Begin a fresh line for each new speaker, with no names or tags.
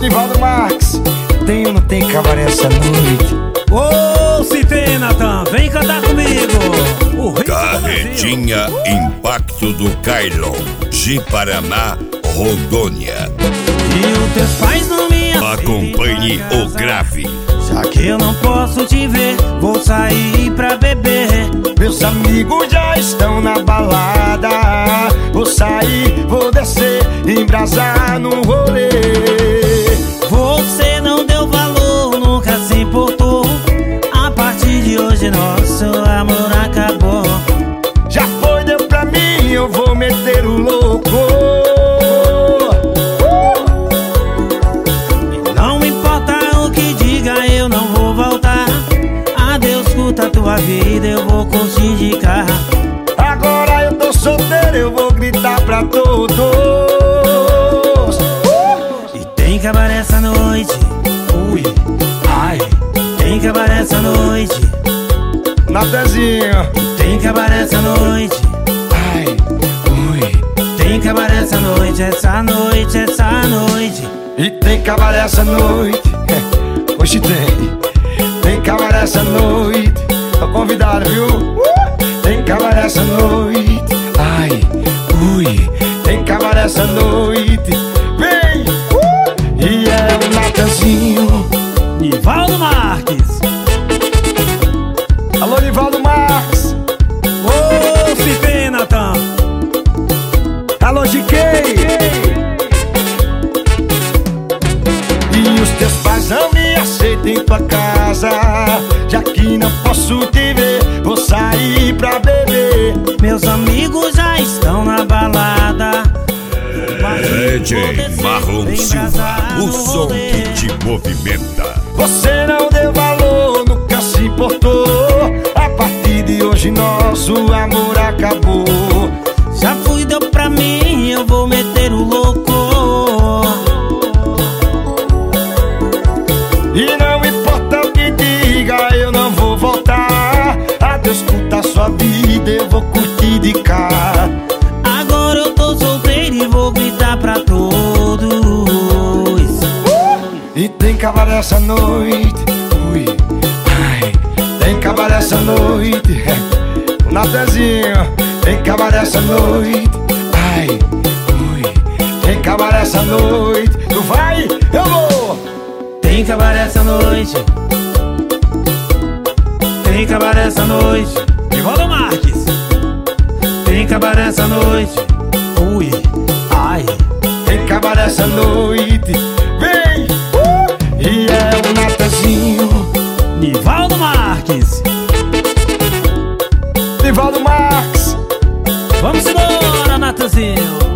Nivaldo Marques, tem ou não tem cabaré essa noite?
Ô, se tem, Natan, vem cantar comigo. O rei
Carretinha Impacto do Kailon, Ji-Paraná, Rondônia.
E os teus pais não me
Acompanhe o grave.
Já que eu não posso te ver, vou sair pra beber.
Meus amigos já estão na balada. Vou sair, vou descer, embrasar no rolê.
Você não deu valor, nunca se importou. A partir de hoje nosso amor acabou.
Já foi, deu pra mim, eu vou meter o louco.
Não importa o que diga, eu não vou voltar. Adeus, curta a tua vida, eu vou curtir de carro.
Agora eu tô solteiro, eu vou gritar pra todos.
E tem cabaré essa noite. Ui, ai. Tem cabaré essa noite.
Natezinho.
Tem cabaré essa noite.
Ai, ui.
Tem cabaré essa noite, essa noite, essa noite.
E tem cabaré essa noite. Hoje tem. Tem cabaré essa noite. Tô convidado, viu? Tem cabaré essa noite. Ai, ui. Tem cabaré essa noite. Vem! E é o Natanzinho.
Nivaldo Marques.
Alô, Nivaldo Marques.
Ô, se tem, Natan.
Alô, GK. E os teus pais não me aceitam em tua casa. Já que não posso te ver, vou sair pra beber.
Meus amigos já estão na balada.
DJ Marlon Silva, o som que te movimenta.
Você não deu valor, nunca se importou. A partir de hoje nosso amor acabou.
Já fui, deu pra mim, eu vou meter o louco.
E não importa o que diga, eu não vou voltar. Adeus, curta a sua vida, eu vou curtir de cá.
Agora eu tô solteiro e vou gritar pra todos.
E tem cabaré essa noite. Ui, ai. Tem cabaré essa noite. O Natezinho. Tem cabaré essa noite. Ai, ui. Tem cabaré essa noite. Tu vai, eu vou.
Tem cabaré essa noite. Tem cabaré essa noite. Nivaldo Marques. Tem cabaré essa noite. Ui, ai.
Tem cabaré essa noite. Vem! E é o Natanzinho.
Nivaldo Marques.
Nivaldo Marques.
Vamos embora, Natanzinho.